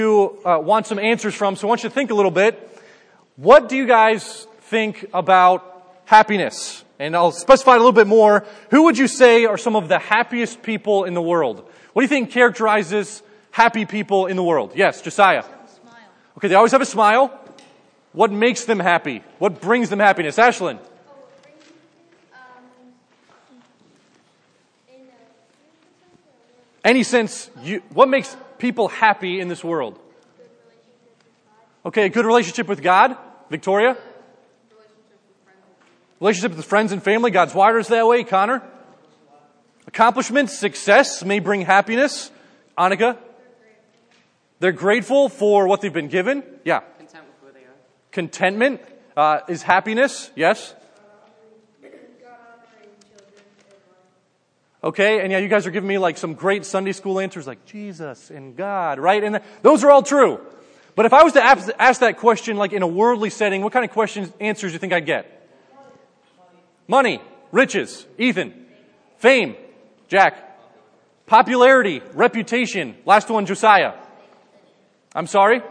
you want some answers from, so I want you to think a little bit. What do you guys think about happiness? And I'll specify a little bit more. Who would you say are some of the happiest people in the world? What do you think characterizes happy people in the world? Yes, Josiah. Okay, they always have a smile. What makes them happy? What brings them happiness? Ashlyn. Any sense, what makes people happy in this world? Okay, a good relationship with God. Victoria? Relationship with friends and family. God's wired us that way. Connor? Accomplishments, success may bring happiness. Annika? They're grateful for what they've been given. Yeah. Content with where they are. Contentment is happiness. Yes. Okay, and yeah, you guys are giving me like some great Sunday school answers like Jesus and God, right? And those are all true. But if I was to ask that question like in a worldly setting, what kind of answers do you think I'd get? Money, riches, Ethan, fame, Jack, popularity, reputation, last one, Josiah. I'm sorry?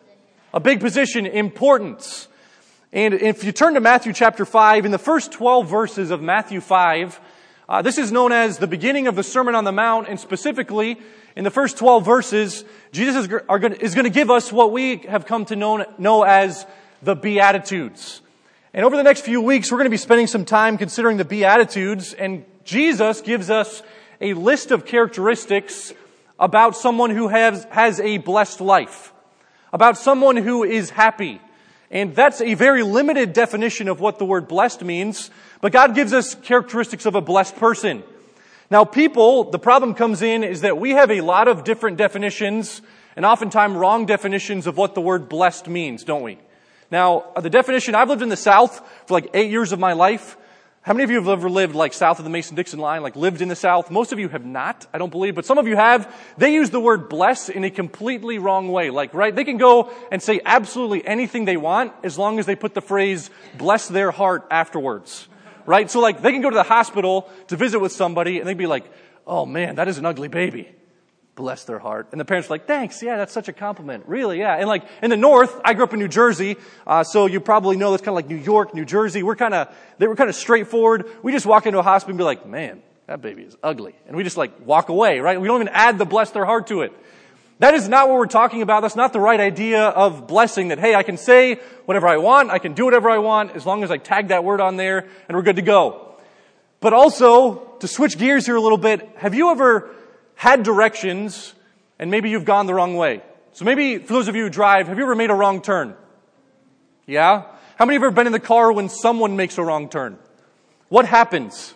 A big position, importance. And if you turn to Matthew chapter 5, in the first 12 verses of Matthew 5, this is known as the beginning of the Sermon on the Mount, and specifically, in the first 12 verses, Jesus is going to give us what we have come to know as the Beatitudes. And over the next few weeks, we're going to be spending some time considering the Beatitudes, and Jesus gives us a list of characteristics about someone who has a blessed life, about someone who is happy. And that's a very limited definition of what the word blessed means, but God gives us characteristics of a blessed person. Now the problem comes in is that we have a lot of different definitions and oftentimes wrong definitions of what the word blessed means, don't we? Now, the definition, I've lived in the South for like 8 years of my life. How many of you have ever lived like south of the Mason-Dixon line, like lived in the South? Most of you have not, I don't believe, but some of you have. They use the word bless in a completely wrong way. Like, right, they can go and say absolutely anything they want as long as they put the phrase bless their heart afterwards. Right? So like, they can go to the hospital to visit with somebody and they'd be like, oh man, that is an ugly baby. Bless their heart. And the parents are like, thanks, yeah, that's such a compliment. Really, yeah. And like, in the North, I grew up in New Jersey, so you probably know that's kind of like New York, New Jersey. They were kind of straightforward. We just walk into a hospital and be like, man, that baby is ugly. And we just like walk away, right? We don't even add the bless their heart to it. That is not what we're talking about. That's not the right idea of blessing, that, hey, I can say whatever I want, I can do whatever I want, as long as I tag that word on there, and we're good to go. But also, to switch gears here a little bit, have you ever had directions, and maybe you've gone the wrong way? So maybe, for those of you who drive, have you ever made a wrong turn? Yeah? How many of you have ever been in the car when someone makes a wrong turn? What happens?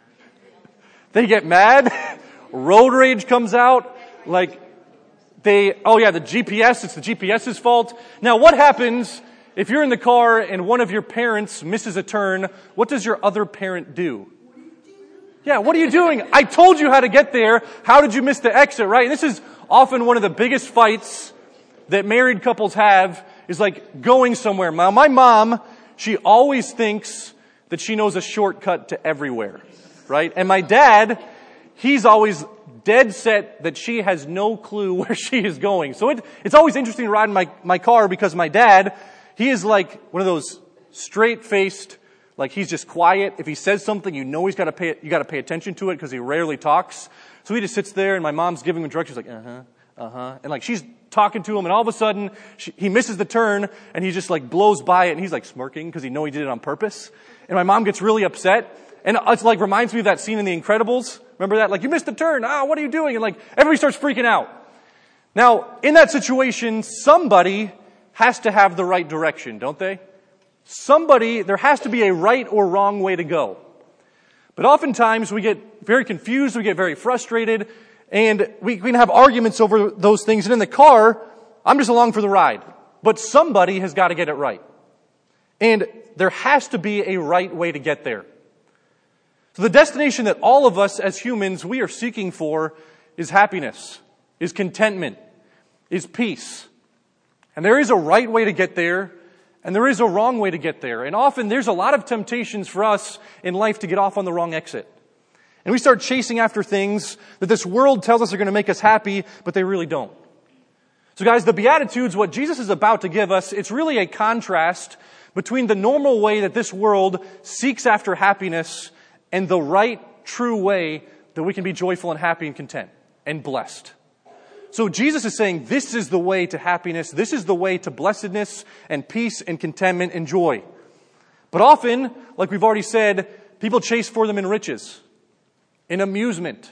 They get mad, road rage comes out, like, the GPS, it's the GPS's fault. Now, what happens if you're in the car and one of your parents misses a turn? What does your other parent do? Yeah, what are you doing? I told you how to get there. How did you miss the exit, right? And this is often one of the biggest fights that married couples have, is like going somewhere. Now, my mom, she always thinks that she knows a shortcut to everywhere, right? And my dad, he's always dead set that she has no clue where she is going. So it's always interesting to ride in my car, because my dad, he is like one of those straight-faced, like he's just quiet. If he says something, you know you got to pay attention to it because he rarely talks. So he just sits there and my mom's giving him directions like, and like she's talking to him, and all of a sudden he misses the turn and he just like blows by it and he's like smirking because he knows he did it on purpose. And my mom gets really upset. And it's like reminds me of that scene in The Incredibles. Remember that? Like, you missed the turn. What are you doing? And like, everybody starts freaking out. Now, in that situation, somebody has to have the right direction, don't they? There has to be a right or wrong way to go. But oftentimes we get very confused, we get very frustrated, and we can have arguments over those things. And in the car, I'm just along for the ride. But somebody has got to get it right. And there has to be a right way to get there. So the destination that all of us as humans, we are seeking for is happiness, is contentment, is peace. And there is a right way to get there, and there is a wrong way to get there. And often there's a lot of temptations for us in life to get off on the wrong exit. And we start chasing after things that this world tells us are going to make us happy, but they really don't. So guys, the Beatitudes, what Jesus is about to give us, it's really a contrast between the normal way that this world seeks after happiness and the right, true way that we can be joyful and happy and content and blessed. So Jesus is saying this is the way to happiness, this is the way to blessedness and peace and contentment and joy. But often, like we've already said, people chase for them in riches, in amusement,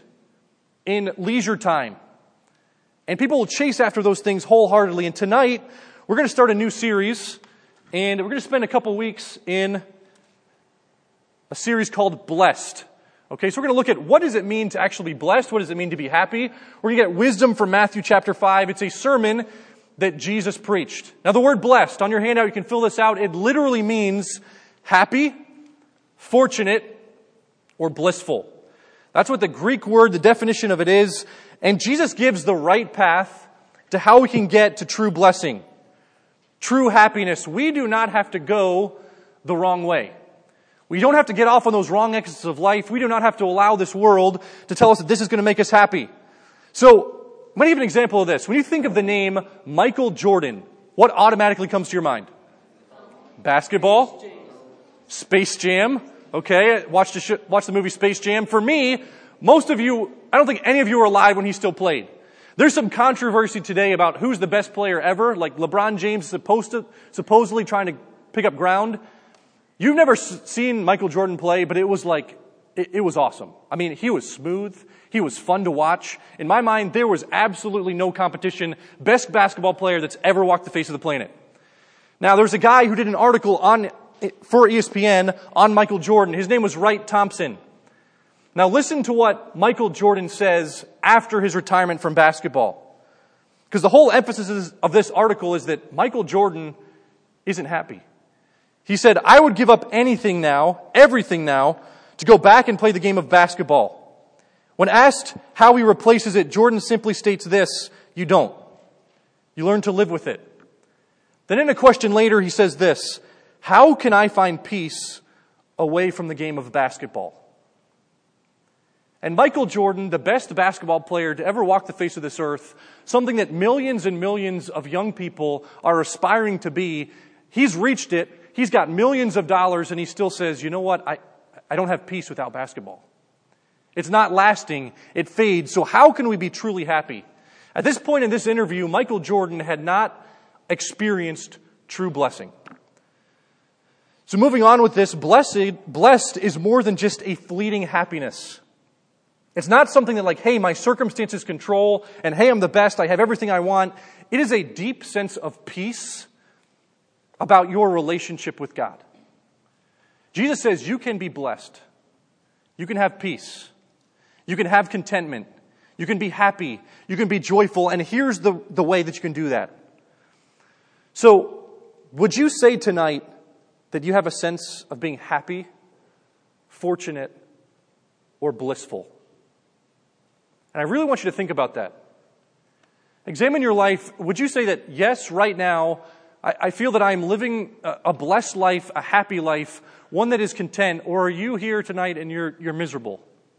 in leisure time. And people will chase after those things wholeheartedly. And tonight, we're going to start a new series. And we're going to spend a couple weeks in a series called Blessed. Okay, so we're going to look at what does it mean to actually be blessed? What does it mean to be happy? We're going to get wisdom from Matthew chapter 5. It's a sermon that Jesus preached. Now the word blessed, on your handout you can fill this out. It literally means happy, fortunate, or blissful. That's what the Greek word, the definition of it is. And Jesus gives the right path to how we can get to true blessing, true happiness. We do not have to go the wrong way. We don't have to get off on those wrong exits of life. We do not have to allow this world to tell us that this is going to make us happy. So, I'm going to give an example of this. When you think of the name Michael Jordan, what automatically comes to your mind? Basketball? Space Jam. Okay, watch the movie Space Jam. For me, most of you, I don't think any of you were alive when he still played. There's some controversy today about who's the best player ever, like LeBron James supposedly trying to pick up ground. You've never seen Michael Jordan play, but it was awesome. I mean, he was smooth. He was fun to watch. In my mind, there was absolutely no competition. Best basketball player that's ever walked the face of the planet. Now, there's a guy who did an article for ESPN on Michael Jordan. His name was Wright Thompson. Now listen to what Michael Jordan says after his retirement from basketball. Because the whole emphasis of this article is that Michael Jordan isn't happy. He said, "I would give up anything now, everything now, to go back and play the game of basketball." When asked how he replaces it, Jordan simply states this: "You don't. You learn to live with it." Then in a question later, he says this: "How can I find peace away from the game of basketball?" And Michael Jordan, the best basketball player to ever walk the face of this earth, something that millions and millions of young people are aspiring to be, he's reached it, he's got millions of dollars, and he still says, "You know what, I don't have peace without basketball. It's not lasting, it fades, so how can we be truly happy?" At this point in this interview, Michael Jordan had not experienced true blessing. So moving on with this, blessed is more than just a fleeting happiness. It's not something that like, hey, my circumstances control, and hey, I'm the best, I have everything I want. It is a deep sense of peace about your relationship with God. Jesus says you can be blessed. You can have peace. You can have contentment. You can be happy. You can be joyful. And here's the way that you can do that. So, would you say tonight that you have a sense of being happy, fortunate, or blissful? And I really want you to think about that. Examine your life. Would you say that, yes, right now, I feel that I'm living a blessed life, a happy life, one that is content, or are you here tonight and you're miserable?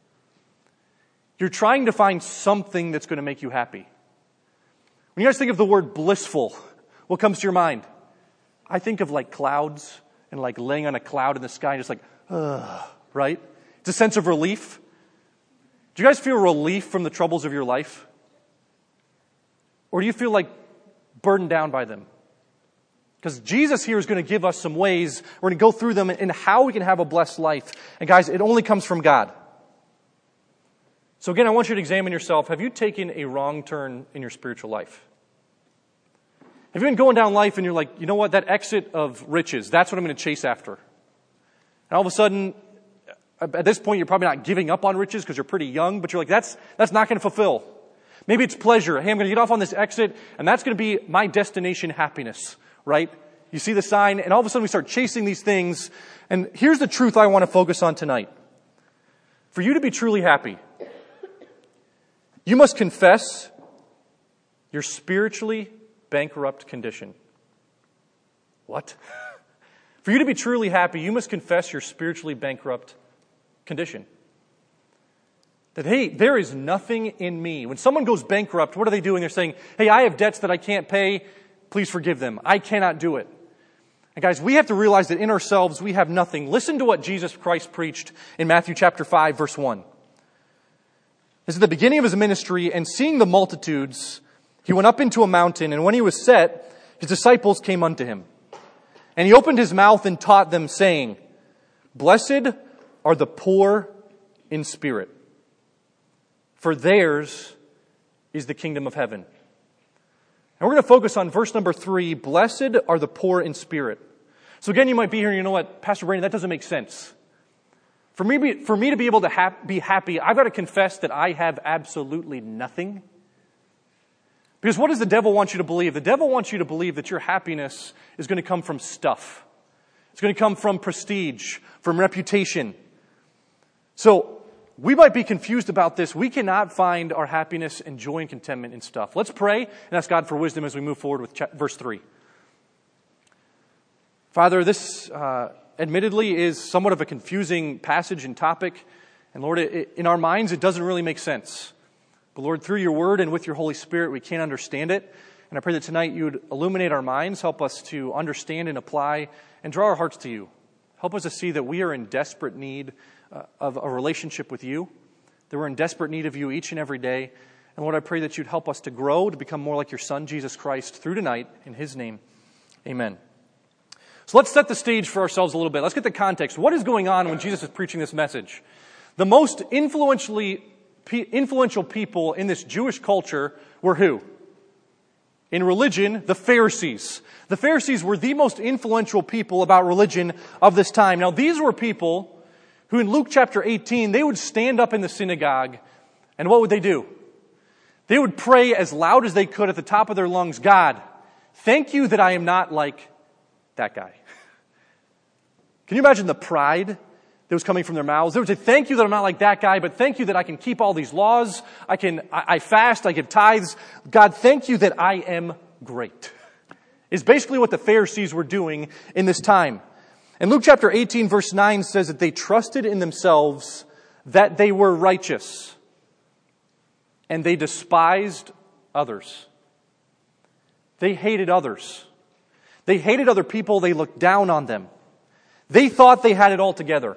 You're trying to find something that's going to make you happy. When you guys think of the word blissful, what comes to your mind? I think of like clouds and like laying on a cloud in the sky and just like, right? It's a sense of relief. Do you guys feel relief from the troubles of your life? Or do you feel like burdened down by them? Because Jesus here is going to give us some ways, we're going to go through them and how we can have a blessed life. And guys, it only comes from God. So again, I want you to examine yourself. Have you taken a wrong turn in your spiritual life? Have you been going down life and you're like, you know what, that exit of riches, that's what I'm going to chase after. And all of a sudden, at this point, you're probably not giving up on riches because you're pretty young, but you're like, that's not going to fulfill. Maybe it's pleasure. Hey, I'm going to get off on this exit, and that's going to be my destination happiness, right? You see the sign, and all of a sudden we start chasing these things. And here's the truth I want to focus on tonight. For you to be truly happy, you must confess your spiritually bankrupt condition. What? For you to be truly happy, you must confess your spiritually bankrupt condition. That, hey, there is nothing in me. When someone goes bankrupt, what are they doing? They're saying, hey, I have debts that I can't pay. Please forgive them. I cannot do it. And guys, we have to realize that in ourselves we have nothing. Listen to what Jesus Christ preached in Matthew chapter 5, verse 1. This is the beginning of his ministry, and seeing the multitudes, he went up into a mountain, and when he was set, his disciples came unto him. And he opened his mouth and taught them, saying, Blessed are the poor in spirit, for theirs is the kingdom of heaven. And we're going to focus on verse number 3, Blessed are the poor in spirit. So again, you might be here and you know what, Pastor Brandon, that doesn't make sense. For me to be able to be happy, I've got to confess that I have absolutely nothing. Because what does the devil want you to believe? The devil wants you to believe that your happiness is going to come from stuff. It's going to come from prestige, from reputation. So we might be confused about this. We cannot find our happiness and joy and contentment in stuff. Let's pray and ask God for wisdom as we move forward with verse 3. Father, this admittedly is somewhat of a confusing passage and topic. And Lord, in our minds, it doesn't really make sense. But Lord, through your word and with your Holy Spirit, we can't understand it. And I pray that tonight you would illuminate our minds, help us to understand and apply, and draw our hearts to you. Help us to see that we are in desperate need of a relationship with you, that we're in desperate need of you each and every day. And Lord, I pray that you'd help us to grow, to become more like your Son, Jesus Christ, through tonight. In his name, amen. So let's set the stage for ourselves a little bit. Let's get the context. What is going on when Jesus is preaching this message? The most influential people in this Jewish culture were who? In religion, the Pharisees. The Pharisees were the most influential people about religion of this time. Now, these were people who in Luke chapter 18, they would stand up in the synagogue, and what would they do? They would pray as loud as they could at the top of their lungs, God, thank you that I am not like that guy. Can you imagine the pride that was coming from their mouths? They would say, thank you that I'm not like that guy, but thank you that I can keep all these laws. I fast, I give tithes. God, thank you that I am great. Is basically what the Pharisees were doing in this time. And Luke chapter 18 verse 9 says that they trusted in themselves that they were righteous. And they despised others. They hated others. They hated other people. They looked down on them. They thought they had it all together.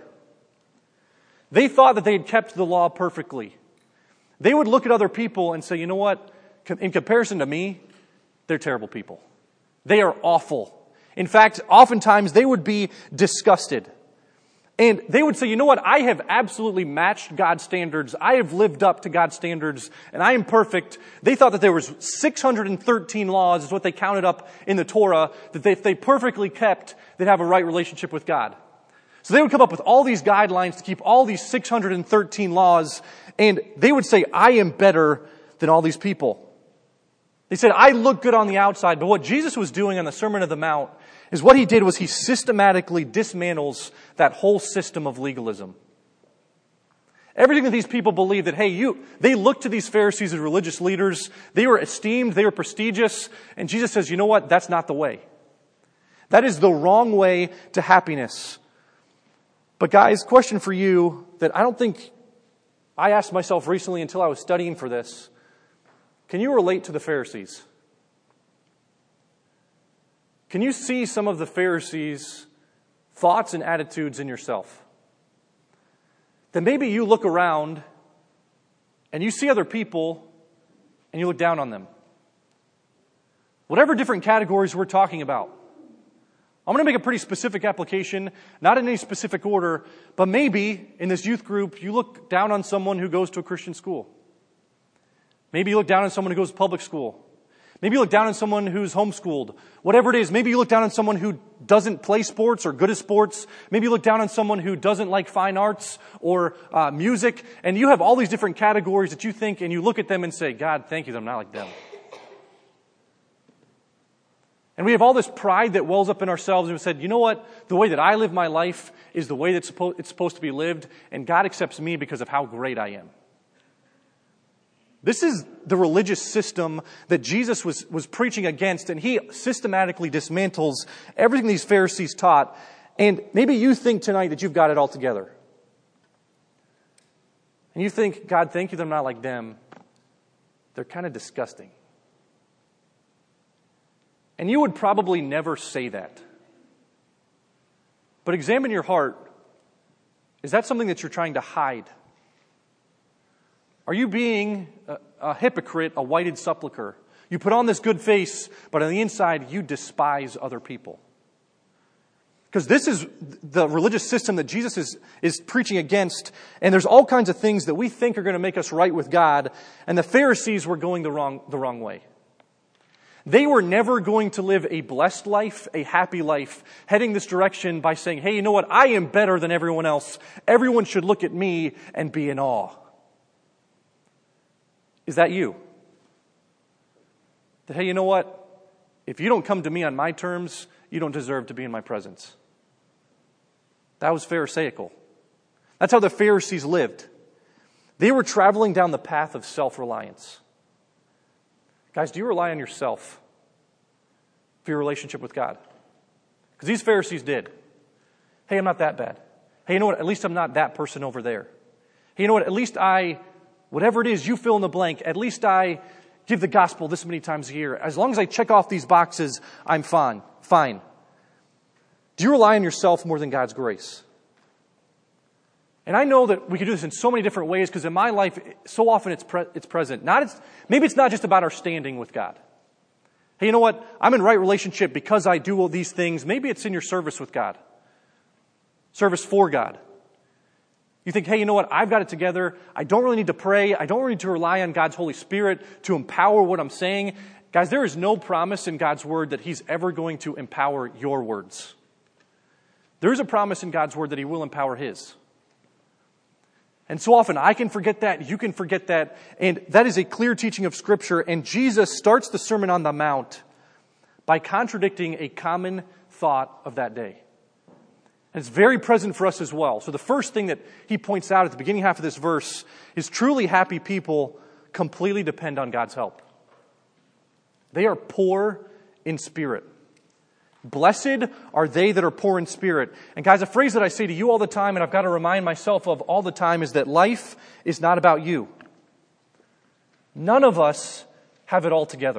They thought that they had kept the law perfectly. They would look at other people and say, you know what? In comparison to me, they're terrible people. They are awful. In fact, oftentimes they would be disgusted. And they would say, you know what? I have absolutely matched God's standards. I have lived up to God's standards, and I am perfect. They thought that there was 613 laws, is what they counted up in the Torah, that if they perfectly kept, they'd have a right relationship with God. So they would come up with all these guidelines to keep all these 613 laws, and they would say, I am better than all these people. They said, I look good on the outside, but what Jesus was doing on the Sermon on the Mount is what he did was he systematically dismantles that whole system of legalism. Everything that these people believed that, hey, they looked to these Pharisees as religious leaders. They were esteemed. They were prestigious. And Jesus says, you know what? That's not the way. That is the wrong way to happiness. But guys, question for you that I don't think I asked myself recently until I was studying for this. Can you relate to the Pharisees? Can you see some of the Pharisees' thoughts and attitudes in yourself? Then maybe you look around and you see other people and you look down on them. Whatever different categories we're talking about. I'm going to make a pretty specific application, not in any specific order, but maybe in this youth group you look down on someone who goes to a Christian school. Maybe you look down on someone who goes to public school. Maybe you look down on someone who's homeschooled. Whatever it is, maybe you look down on someone who doesn't play sports or good at sports. Maybe you look down on someone who doesn't like fine arts or music. And you have all these different categories that you think, and you look at them and say, God, thank you that I'm not like them. And we have all this pride that wells up in ourselves, and we said, you know what? The way that I live my life is the way that it's supposed to be lived, and God accepts me because of how great I am. This is the religious system that Jesus was preaching against, and he systematically dismantles everything these Pharisees taught. And maybe you think tonight that you've got it all together. And you think, God, thank you that I'm not like them. They're kind of disgusting. And you would probably never say that. But examine your heart. Is that something that you're trying to hide? Are you being a hypocrite, a whited sepulcher? You put on this good face, but on the inside, you despise other people. Because this is the religious system that Jesus is preaching against, and there's all kinds of things that we think are going to make us right with God, and the Pharisees were going the wrong way. They were never going to live a blessed life, a happy life, heading this direction by saying, hey, you know what? I am better than everyone else. Everyone should look at me and be in awe. Is that you? That, hey, you know what? If you don't come to me on my terms, you don't deserve to be in my presence. That was Pharisaical. That's how the Pharisees lived. They were traveling down the path of self-reliance. Guys, do you rely on yourself for your relationship with God? Because these Pharisees did. Hey, I'm not that bad. Hey, you know what? At least I'm not that person over there. Hey, you know what? At least whatever it is, you fill in the blank. At least I give the gospel this many times a year. As long as I check off these boxes, I'm fine. Do you rely on yourself more than God's grace? And I know that we could do this in so many different ways because in my life, so often it's present. Maybe it's not just about our standing with God. Hey, you know what? I'm in right relationship because I do all these things. Maybe it's in your service with God. Service for God. You think, hey, you know what? I've got it together. I don't really need to pray. I don't really need to rely on God's Holy Spirit to empower what I'm saying. Guys, there is no promise in God's Word that He's ever going to empower your words. There is a promise in God's Word that He will empower His. And so often I can forget that, you can forget that, and that is a clear teaching of Scripture. And Jesus starts the Sermon on the Mount by contradicting a common thought of that day. And it's very present for us as well. So the first thing that He points out at the beginning half of this verse is truly happy people completely depend on God's help. They are poor in spirit. Blessed are they that are poor in spirit. And guys, a phrase that I say to you all the time, and I've got to remind myself of all the time, is that life is not about you. None of us have it all together.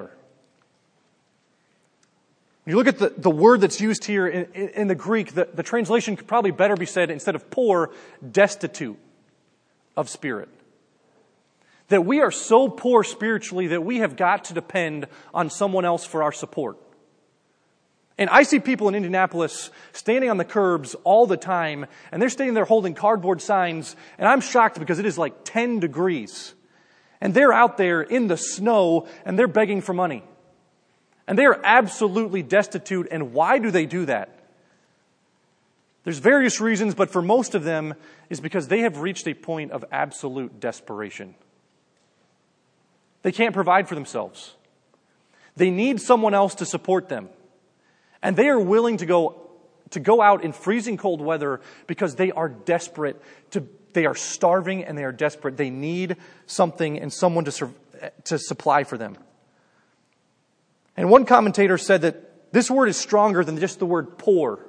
When you look at the word that's used here in the Greek, the translation could probably better be said, instead of poor, destitute of spirit. That we are so poor spiritually that we have got to depend on someone else for our support. And I see people in Indianapolis standing on the curbs all the time, and they're standing there holding cardboard signs, and I'm shocked because it is like 10 degrees. And they're out there in the snow, and they're begging for money. And they are absolutely destitute, and why do they do that? There's various reasons, but for most of them is because they have reached a point of absolute desperation. They can't provide for themselves. They need someone else to support them. And they are willing to go out in freezing cold weather because they are desperate. They are starving and they are desperate. They need something and someone to supply for them. And one commentator said that this word is stronger than just the word poor.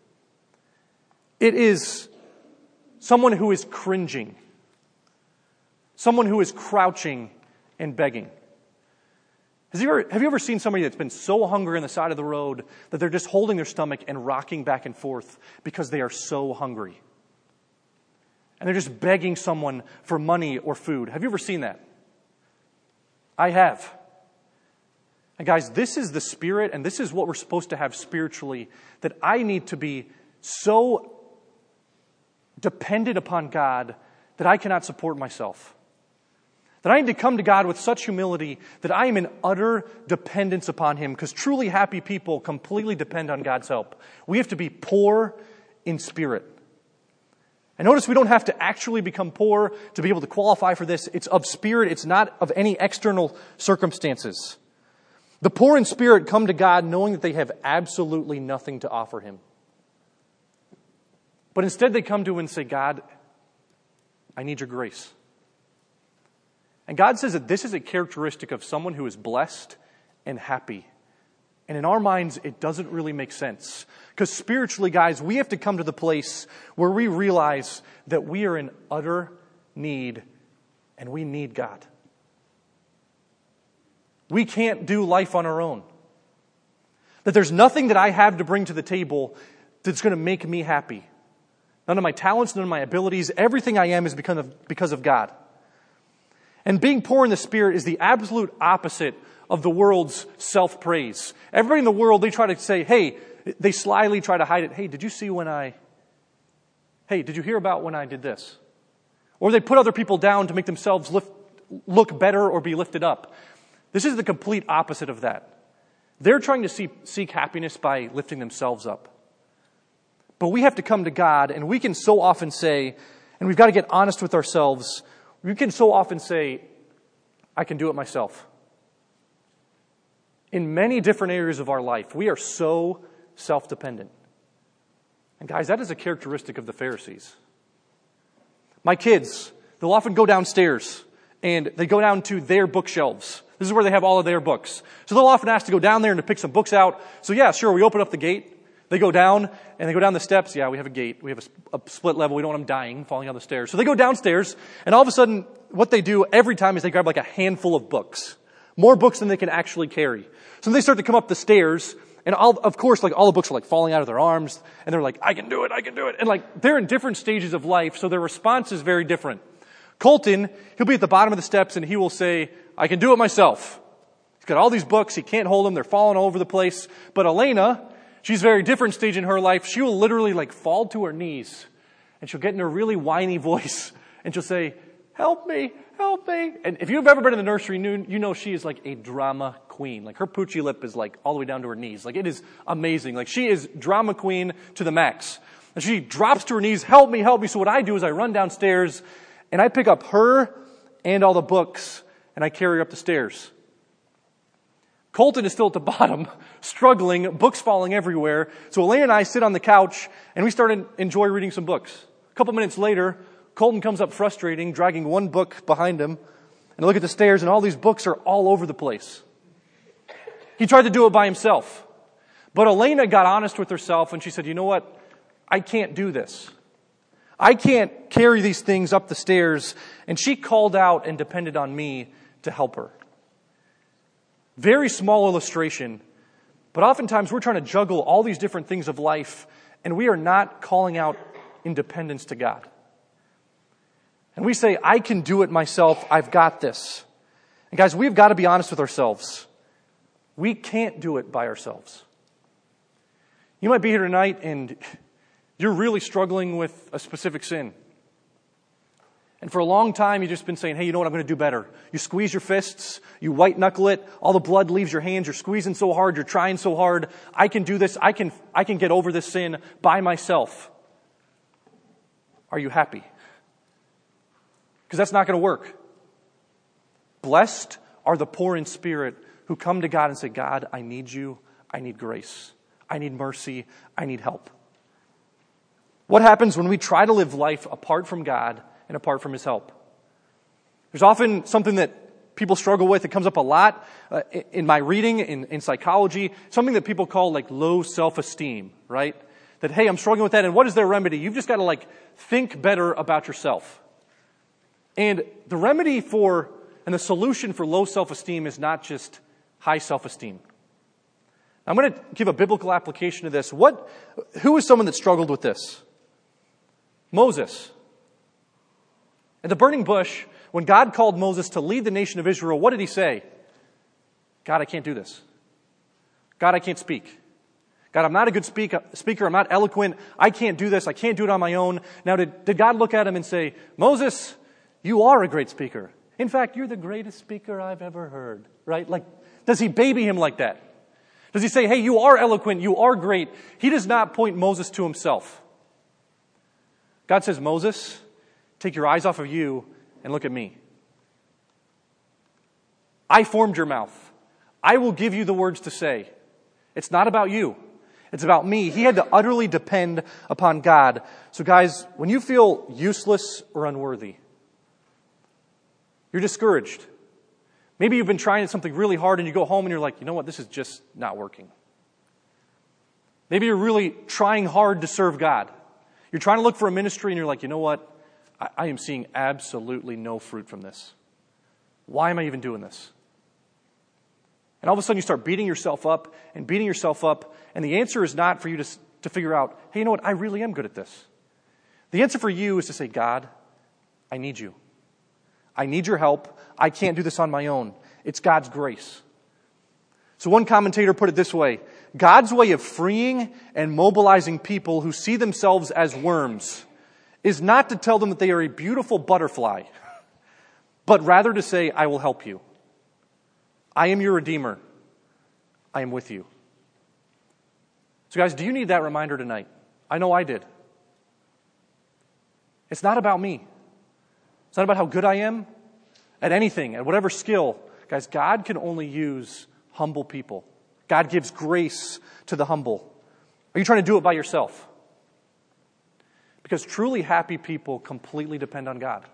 It is someone who is cringing. Someone who is crouching and begging. Have you ever seen somebody that's been so hungry on the side of the road that they're just holding their stomach and rocking back and forth because they are so hungry? And they're just begging someone for money or food. Have you ever seen that? I have. And guys, this is the spirit, and this is what we're supposed to have spiritually, that I need to be so dependent upon God that I cannot support myself. That I need to come to God with such humility that I am in utter dependence upon Him, because truly happy people completely depend on God's help. We have to be poor in spirit. And notice we don't have to actually become poor to be able to qualify for this. It's of spirit. It's not of any external circumstances. The poor in spirit come to God knowing that they have absolutely nothing to offer Him. But instead they come to Him and say, God, I need your grace. And God says that this is a characteristic of someone who is blessed and happy. And in our minds, it doesn't really make sense. Because spiritually, guys, we have to come to the place where we realize that we are in utter need and we need God. We can't do life on our own. That there's nothing that I have to bring to the table that's going to make me happy. None of my talents, none of my abilities, everything I am is because of God. And being poor in the Spirit is the absolute opposite of the world's self-praise. Everybody in the world, they try to say, hey, they slyly try to hide it. Hey, did you hear about when I did this? Or they put other people down to make themselves look better or be lifted up. This is the complete opposite of that. They're trying to seek happiness by lifting themselves up. But we have to come to God, and we can so often say, and we've got to get honest with ourselves, we can so often say, I can do it myself. In many different areas of our life, we are so self-dependent. And guys, that is a characteristic of the Pharisees. My kids, they'll often go downstairs, and they go down to their bookshelves. This is where they have all of their books. So they'll often ask to go down there and to pick some books out. So yeah, sure, we open up the gate. They go down, and they go down the steps. Yeah, we have a gate. We have a split level. We don't want them dying, falling down the stairs. So they go downstairs, and all of a sudden, what they do every time is they grab like a handful of books. More books than they can actually carry. So they start to come up the stairs, and of course, like all the books are like falling out of their arms, and they're like, I can do it. And like, they're in different stages of life, so their response is very different. Colton, he'll be at the bottom of the steps, and he will say, I can do it myself. He's got all these books. He can't hold them. They're falling all over the place. But Elena, she's a very different stage in her life. She will literally like fall to her knees, and she'll get in a really whiny voice, and she'll say, help me, help me. And if you've ever been in the nursery, you know she is like a drama queen. Like her poochy lip is like all the way down to her knees. Like it is amazing. Like she is drama queen to the max. And she drops to her knees, help me, help me. So what I do is I run downstairs, and I pick up her and all the books, and I carry her up the stairs. Colton is still at the bottom, struggling, books falling everywhere. So Elaine and I sit on the couch, and we start to enjoy reading some books. A couple minutes later, Colton comes up frustrating, dragging one book behind him. And I look at the stairs, and all these books are all over the place. He tried to do it by himself. But Elena got honest with herself, and she said, you know what? I can't do this. I can't carry these things up the stairs. And she called out and depended on me to help her. Very small illustration, but oftentimes we're trying to juggle all these different things of life, and we are not calling out independence to God. And we say, I can do it myself. I've got this. And guys, we've got to be honest with ourselves. We can't do it by ourselves. You might be here tonight and you're really struggling with a specific sin. And for a long time, you've just been saying, hey, you know what, I'm going to do better. You squeeze your fists, you white knuckle it, all the blood leaves your hands, you're squeezing so hard, you're trying so hard. I can do this, I can get over this sin by myself. Are you happy? Because that's not going to work. Blessed are the poor in spirit who come to God and say, God, I need you, I need grace, I need mercy, I need help. What happens when we try to live life apart from God and apart from His help? There's often something that people struggle with. It comes up a lot in my reading, in psychology, something that people call like low self-esteem, right? That, hey, I'm struggling with that, and what is their remedy? You've just got to like think better about yourself. And the remedy and the solution for low self-esteem is not just high self-esteem. I'm going to give a biblical application to this. Who is someone that struggled with this? Moses. At the burning bush, when God called Moses to lead the nation of Israel, what did he say? God, I can't do this. God, I can't speak. God, I'm not a good speaker. I'm not eloquent. I can't do this. I can't do it on my own. Now, did God look at him and say, Moses, you are a great speaker. In fact, you're the greatest speaker I've ever heard. Right? Like, does he baby him like that? Does he say, hey, you are eloquent. You are great. He does not point Moses to himself. God says, Moses, take your eyes off of you and look at me. I formed your mouth. I will give you the words to say. It's not about you. It's about me. He had to utterly depend upon God. So guys, when you feel useless or unworthy, you're discouraged. Maybe you've been trying something really hard and you go home and you're like, you know what, this is just not working. Maybe you're really trying hard to serve God. You're trying to look for a ministry and you're like, you know what, I am seeing absolutely no fruit from this. Why am I even doing this? And all of a sudden you start beating yourself up, and the answer is not for you to figure out, hey, you know what, I really am good at this. The answer for you is to say, God, I need you. I need your help. I can't do this on my own. It's God's grace. So one commentator put it this way: God's way of freeing and mobilizing people who see themselves as worms is not to tell them that they are a beautiful butterfly, but rather to say, I will help you. I am your Redeemer. I am with you. So guys, do you need that reminder tonight? I know I did. It's not about me. It's not about how good I am at anything, at whatever skill. Guys, God can only use humble people. God gives grace to the humble. Are you trying to do it by yourself? Because truly happy people completely depend on God.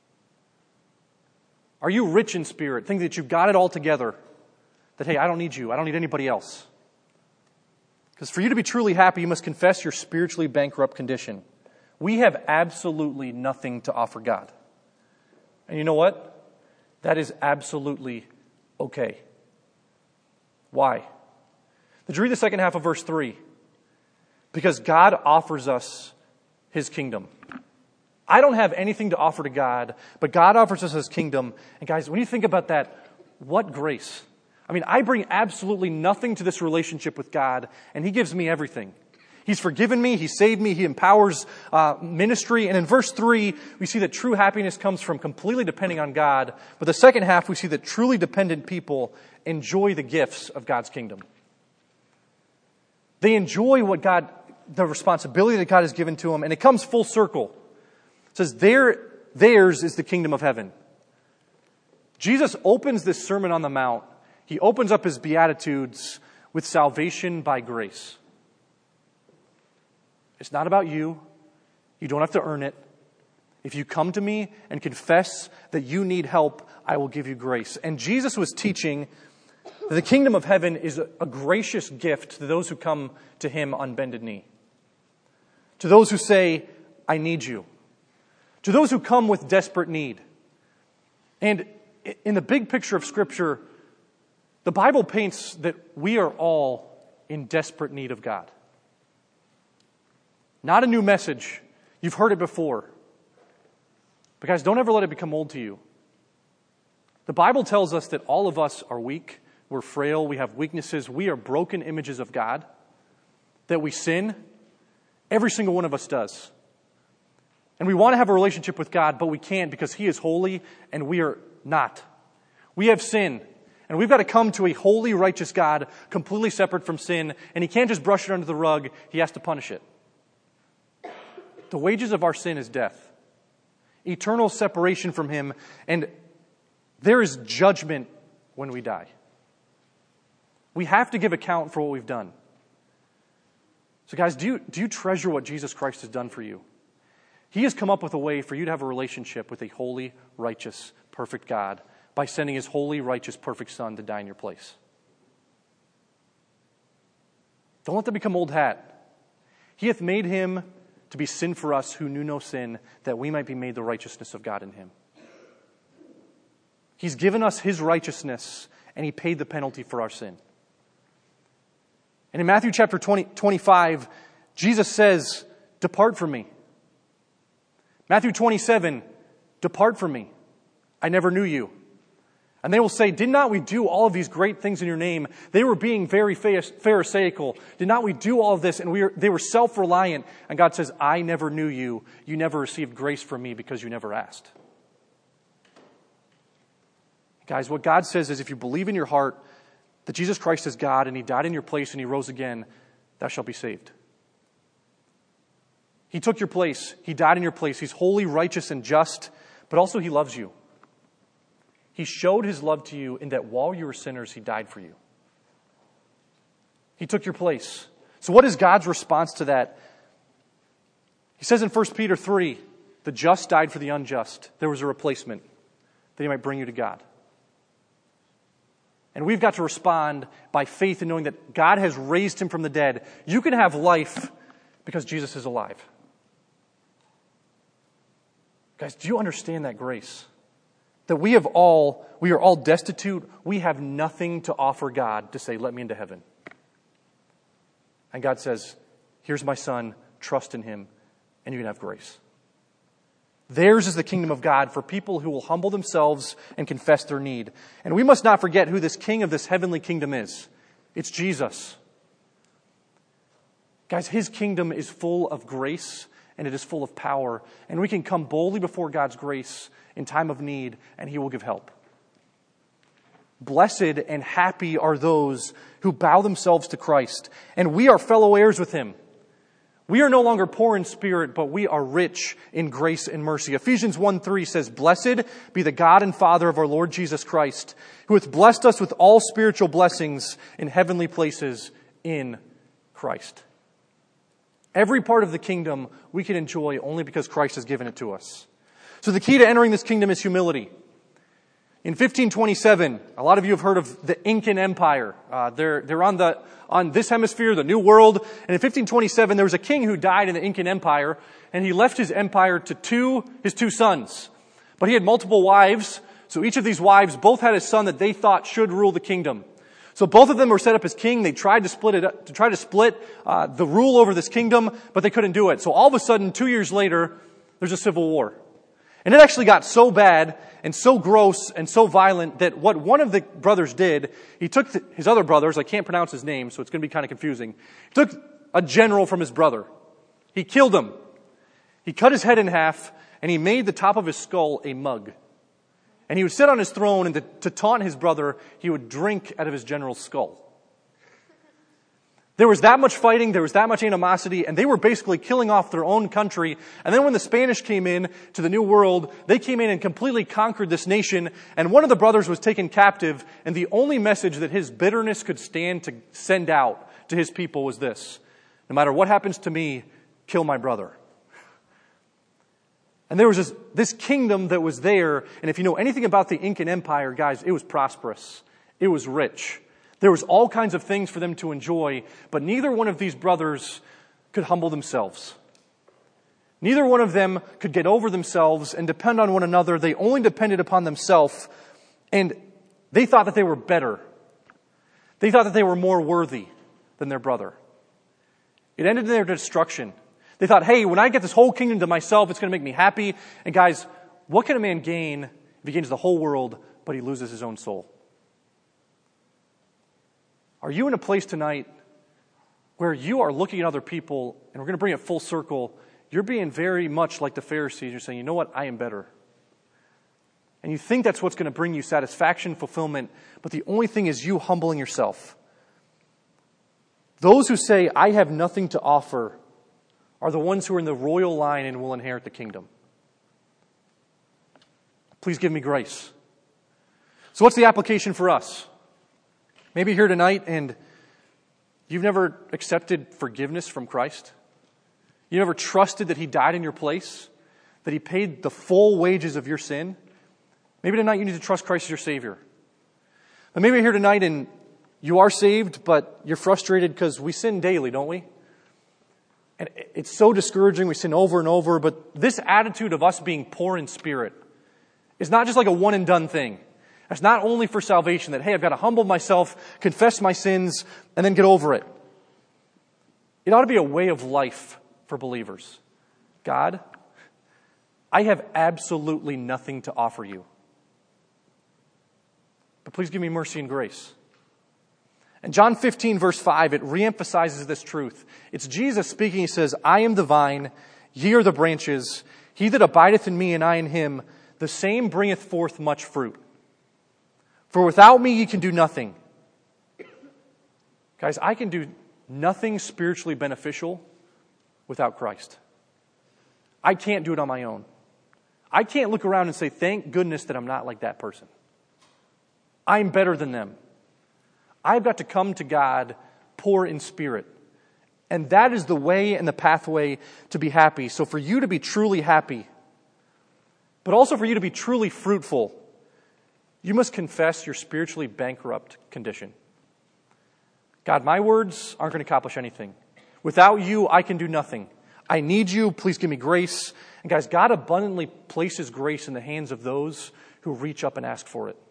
Are you rich in spirit, thinking that you've got it all together? That, hey, I don't need you. I don't need anybody else. Because for you to be truly happy, you must confess your spiritually bankrupt condition. We have absolutely nothing to offer God. And you know what? That is absolutely okay. Why? Did you read the second half of verse 3? Because God offers us His kingdom. I don't have anything to offer to God, but God offers us His kingdom. And guys, when you think about that, what grace. I mean, I bring absolutely nothing to this relationship with God, and He gives me everything. He's forgiven me, He saved me, He empowers ministry. And in verse 3, we see that true happiness comes from completely depending on God. But the second half, we see that truly dependent people enjoy the gifts of God's kingdom. They enjoy the responsibility that God has given to them, and it comes full circle. It says, theirs is the kingdom of heaven. Jesus opens this Sermon on the Mount. He opens up His Beatitudes with salvation by grace. It's not about you. You don't have to earn it. If you come to me and confess that you need help, I will give you grace. And Jesus was teaching that the kingdom of heaven is a gracious gift to those who come to Him on bended knee. To those who say, I need you. To those who come with desperate need. And in the big picture of Scripture, the Bible paints that we are all in desperate need of God. Not a new message. You've heard it before. But guys, don't ever let it become old to you. The Bible tells us that all of us are weak, we're frail, we have weaknesses, we are broken images of God, that we sin. Every single one of us does. And we want to have a relationship with God, but we can't because He is holy and we are not. We have sin. And we've got to come to a holy, righteous God, completely separate from sin, and He can't just brush it under the rug, He has to punish it. The wages of our sin is death, eternal separation from Him, and there is judgment when we die. We have to give account for what we've done. So guys, do you treasure what Jesus Christ has done for you? He has come up with a way for you to have a relationship with a holy, righteous, perfect God by sending His holy, righteous, perfect Son to die in your place. Don't let that become old hat. He hath made Him to be sin for us who knew no sin, that we might be made the righteousness of God in Him. He's given us His righteousness, and He paid the penalty for our sin. And in Matthew chapter 25, Jesus says, depart from me. Matthew 27, depart from me. I never knew you. And they will say, did not we do all of these great things in your name? They were being very pharisaical. Did not we do all of this? And they were self-reliant. And God says, I never knew you. You never received grace from me because you never asked. Guys, what God says is if you believe in your heart that Jesus Christ is God and He died in your place and He rose again, thou shalt be saved. He took your place. He died in your place. He's holy, righteous, and just, but also He loves you. He showed His love to you in that while you were sinners, He died for you. He took your place. So what is God's response to that? He says in 1 Peter 3, the just died for the unjust. There was a replacement that He might bring you to God. And we've got to respond by faith in knowing that God has raised Him from the dead. You can have life because Jesus is alive. Guys, do you understand that grace? That we are all destitute. We have nothing to offer God to say, let me into heaven. And God says, here's my son, trust in him, and you can have grace. Theirs is the kingdom of God for people who will humble themselves and confess their need. And we must not forget who this king of this heavenly kingdom is. It's Jesus. Guys, his kingdom is full of grace and it is full of power. And we can come boldly before God's grace in time of need and he will give help. Blessed and happy are those who bow themselves to Christ. And we are fellow heirs with him. We are no longer poor in spirit, but we are rich in grace and mercy. Ephesians 1:3 says, Blessed be the God and Father of our Lord Jesus Christ, who hath blessed us with all spiritual blessings in heavenly places in Christ. Every part of the kingdom we can enjoy only because Christ has given it to us. So the key to entering this kingdom is humility. In 1527, a lot of you have heard of the Incan Empire. They're on this hemisphere, the New World. And in 1527, there was a king who died in the Incan Empire, and he left his empire to his two sons. But he had multiple wives, so each of these wives both had a son that they thought should rule the kingdom. So both of them were set up as king. They tried to split the rule over this kingdom, but they couldn't do it. So all of a sudden, 2 years later, there's a civil war. And it actually got so bad and so gross and so violent that what one of the brothers did, he took his other brothers, I can't pronounce his name, so it's going to be kind of confusing. He took a general from his brother. He killed him. He cut his head in half, and he made the top of his skull a mug. And he would sit on his throne, and to taunt his brother, he would drink out of his general's skull. There was that much fighting, there was that much animosity, and they were basically killing off their own country. And then when the Spanish came in to the New World, they came in and completely conquered this nation, and one of the brothers was taken captive, and the only message that his bitterness could stand to send out to his people was this: no matter what happens to me, kill my brother. And there was this kingdom that was there, and if you know anything about the Incan Empire, guys, it was prosperous. It was rich. There was all kinds of things for them to enjoy, but neither one of these brothers could humble themselves. Neither one of them could get over themselves and depend on one another. They only depended upon themselves, and they thought that they were better. They thought that they were more worthy than their brother. It ended in their destruction. They thought, hey, when I get this whole kingdom to myself, it's going to make me happy. And guys, what can a man gain if he gains the whole world, but he loses his own soul? Are you in a place tonight where you are looking at other people, and we're going to bring it full circle, you're being very much like the Pharisees. You're saying, you know what, I am better. And you think that's what's going to bring you satisfaction, fulfillment, but the only thing is you humbling yourself. Those who say, I have nothing to offer, are the ones who are in the royal line and will inherit the kingdom. Please give me grace. So what's the application for us? Maybe you're here tonight and you've never accepted forgiveness from Christ. You never trusted that he died in your place, that he paid the full wages of your sin. Maybe tonight you need to trust Christ as your Savior. But maybe you're here tonight and you are saved, but you're frustrated because we sin daily, don't we? And it's so discouraging. We sin over and over. But this attitude of us being poor in spirit is not just like a one and done thing. It's not only for salvation that, hey, I've got to humble myself, confess my sins, and then get over it. It ought to be a way of life for believers. God, I have absolutely nothing to offer you. But please give me mercy and grace. In John 15, verse 5, it reemphasizes this truth. It's Jesus speaking. He says, I am the vine, ye are the branches. He that abideth in me and I in him, the same bringeth forth much fruit. For without me ye can do nothing. Guys, I can do nothing spiritually beneficial without Christ. I can't do it on my own. I can't look around and say, thank goodness that I'm not like that person. I'm better than them. I've got to come to God poor in spirit. And that is the way and the pathway to be happy. So for you to be truly happy, but also for you to be truly fruitful, you must confess your spiritually bankrupt condition. God, my words aren't going to accomplish anything. Without you, I can do nothing. I need you. Please give me grace. And guys, God abundantly places grace in the hands of those who reach up and ask for it.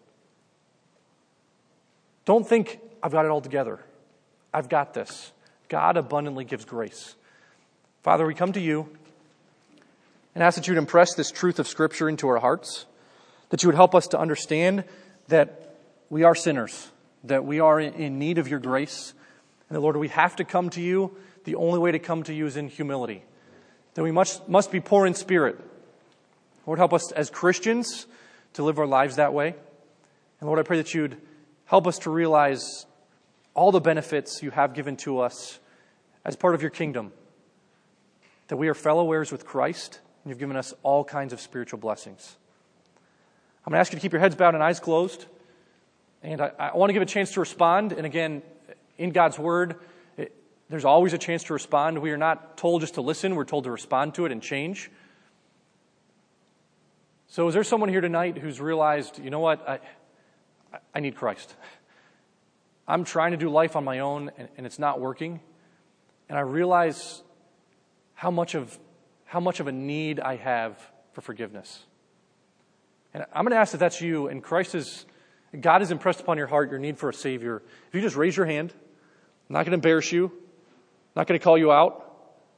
Don't think, I've got it all together. I've got this. God abundantly gives grace. Father, we come to you and ask that you would impress this truth of Scripture into our hearts, that you would help us to understand that we are sinners, that we are in need of your grace, and that, Lord, we have to come to you. The only way to come to you is in humility, that we must be poor in spirit. Lord, help us as Christians to live our lives that way. And Lord, I pray that you'd help us to realize all the benefits you have given to us as part of your kingdom, that we are fellow heirs with Christ, and you've given us all kinds of spiritual blessings. I'm going to ask you to keep your heads bowed and eyes closed, and I want to give a chance to respond. And again, in God's Word, there's always a chance to respond. We are not told just to listen, we're told to respond to it and change. So is there someone here tonight who's realized, you know what, I need Christ. I'm trying to do life on my own, and it's not working. And I realize how much of a need I have for forgiveness. And I'm going to ask if that's you, and God has impressed upon your heart your need for a Savior. If you just raise your hand, I'm not going to embarrass you, I'm not going to call you out.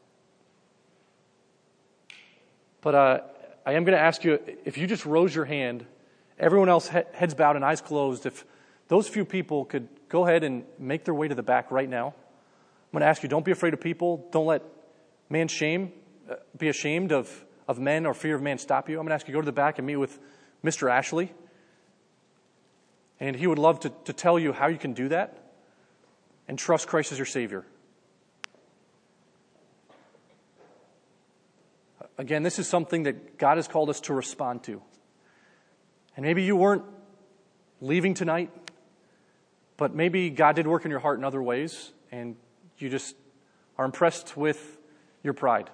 But I am going to ask you, if you just rose your hand, everyone else heads bowed and eyes closed, if those few people could go ahead and make their way to the back right now. I'm going to ask you, don't be afraid of people. Don't let man's shame be ashamed of men or fear of man stop you. I'm going to ask you to go to the back and meet with Mr. Ashley. And he would love to tell you how you can do that and trust Christ as your Savior. Again, this is something that God has called us to respond to. And maybe you weren't leaving tonight, but maybe God did work in your heart in other ways, and you just are impressed with your pride.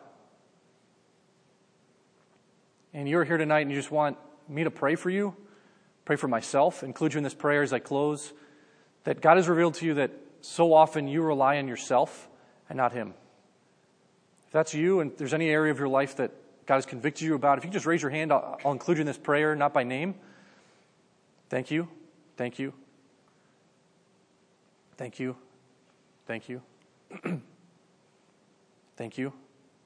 And you're here tonight and you just want me to pray for you, pray for myself, include you in this prayer as I close, that God has revealed to you that so often you rely on yourself and not Him. If that's you and there's any area of your life that God has convicted you about, if you just raise your hand, I'll include you in this prayer, not by name. Thank you. Thank you. Thank you. Thank you. Thank you.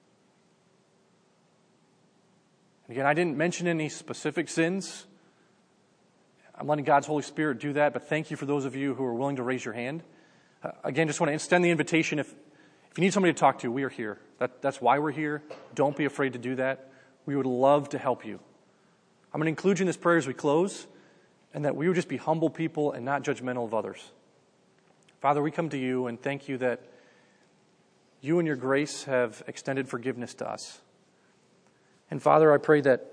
And again, I didn't mention any specific sins. I'm letting God's Holy Spirit do that, but thank you for those of you who are willing to raise your hand. Again, just want to extend the invitation. If you need somebody to talk to, we are here. That's why we're here. Don't be afraid to do that. We would love to help you. I'm going to include you in this prayer as we close, and that we would just be humble people and not judgmental of others. Father, we come to you and thank you that you and your grace have extended forgiveness to us. And Father, I pray that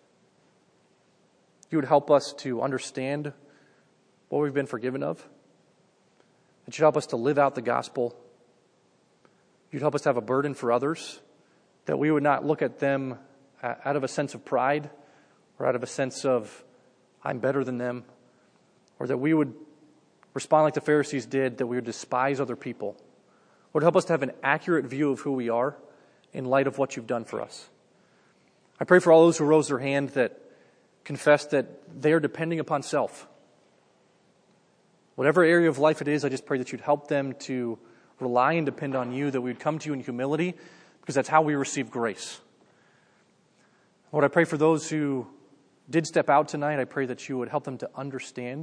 you would help us to understand what we've been forgiven of. That you'd help us to live out the gospel. You'd help us to have a burden for others. That we would not look at them out of a sense of pride or out of a sense of, I'm better than them. Or that we would respond like the Pharisees did, that we would despise other people. Lord, help us to have an accurate view of who we are in light of what you've done for us. I pray for all those who rose their hand that confess that they are depending upon self. Whatever area of life it is, I just pray that you'd help them to rely and depend on you, that we would come to you in humility, because that's how we receive grace. Lord, I pray for those who did step out tonight, I pray that you would help them to understand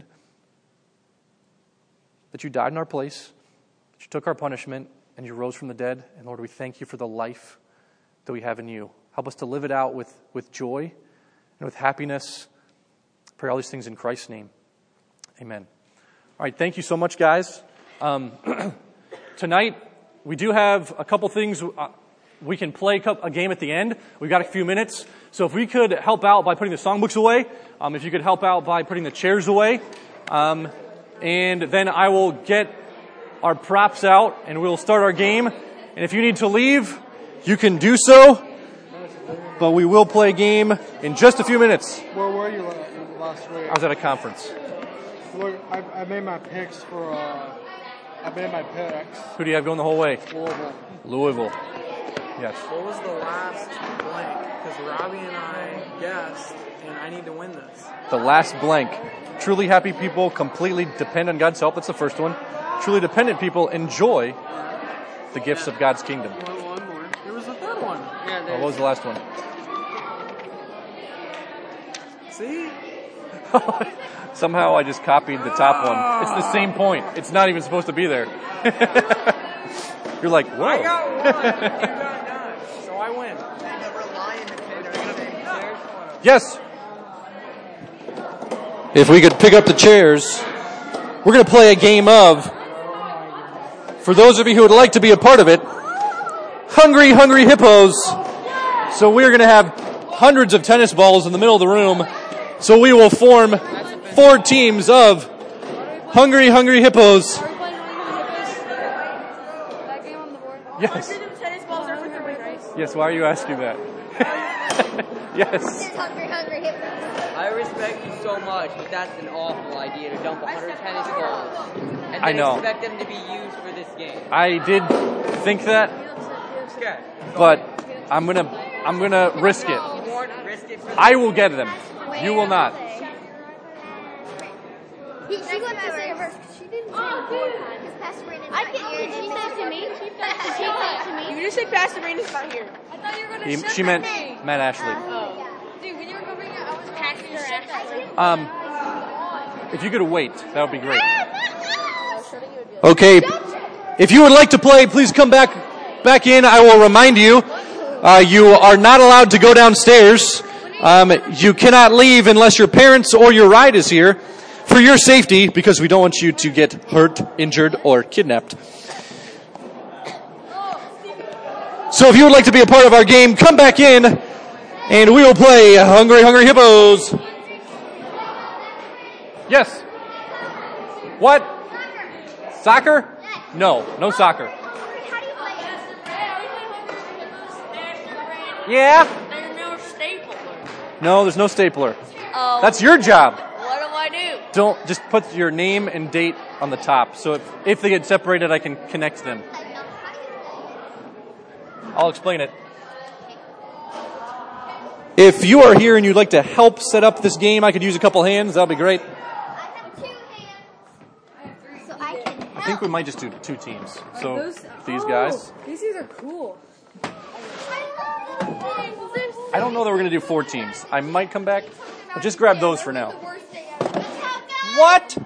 that you died in our place, that you took our punishment, and you rose from the dead. And Lord, we thank you for the life that we have in you. Help us to live it out with joy and with happiness. I pray all these things in Christ's name. Amen. All right, thank you so much, guys. Tonight, we do have a couple things. We can play a game at the end. We've got a few minutes. So if we could help out by putting the songbooks away, if you could help out by putting the chairs away, and then I will get our props out and we'll start our game. And if you need to leave, you can do so. But we will play a game in just a few minutes. Where were you last week? I was at a conference. Look, I made my picks for. I made my picks. Who do you have going the whole way? Louisville. Yes. What was the last blank? Because Robbie and I guessed, and I need to win this. The last blank. Truly happy people completely depend on God's help. That's the first one. Truly dependent people enjoy the gifts of God's kingdom. One more. There was a third one. Yeah, What was the last one? See? Somehow I just copied the top one. It's the same point. It's not even supposed to be there. You're like, whoa. I got one. You got none. So I win. Yes. If we could pick up the chairs, we're going to play a game of, for those of you who would like to be a part of it, Hungry Hungry Hippos. So we're going to have hundreds of tennis balls in the middle of the room. So we will form 4 teams of Hungry Hungry Hippos. Are we playing that game on the board? Yes. Tennis balls are for 3 right? Yes, why are you asking that? Yes. Hungry, hungry hippos. I respect you so much, but that's an awful idea to dump 100 tennis balls and I then know. expect them to be used for this game. I did think that, Okay. but I'm gonna risk it. You won't risk it for I will get them. You will not. She went to say it first. She didn't say it beforehand. Because Pastor Brandon's not here. Did she say it to me? Did she say it to me? You just said Pastor Brandon's not here. I thought you were going to She meant Matt Ashley. Dude, when you were covering it, I was Pastor Ashley. If you could wait, that would be great. Okay. If you would like to play, please come back in. I will remind you, you are not allowed to go downstairs. You cannot leave unless your parents or your ride is here for your safety, because we don't want you to get hurt, injured, or kidnapped. So if you would like to be a part of our game, come back in, and we will play Hungry Hungry Hippos. Yes. What? Soccer? No soccer. How do you play it? Yeah? There's no stapler. No, there's no stapler. Oh. That's your job. What do I do? Don't just put your name and date on the top. So if they get separated, I can connect them. I'll explain it. If you are here and you'd like to help set up this game, I could use a couple hands. That'll be great. I have 2 hands. So I can help. I think we might just do 2 teams. So these guys. These are cool. I don't know that we're going to do 4 teams. I might come back. But just grab those for now. What?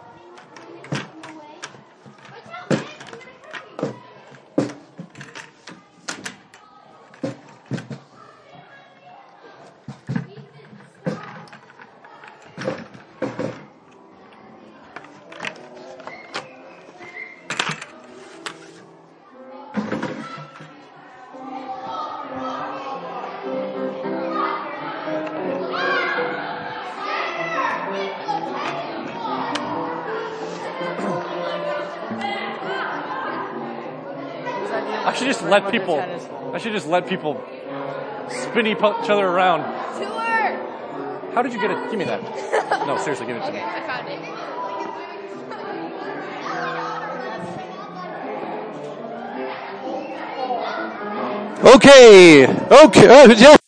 I should just let people spin each other around. Tour! How did you get it? Give me that. No, seriously, give it to me. I found it. Okay.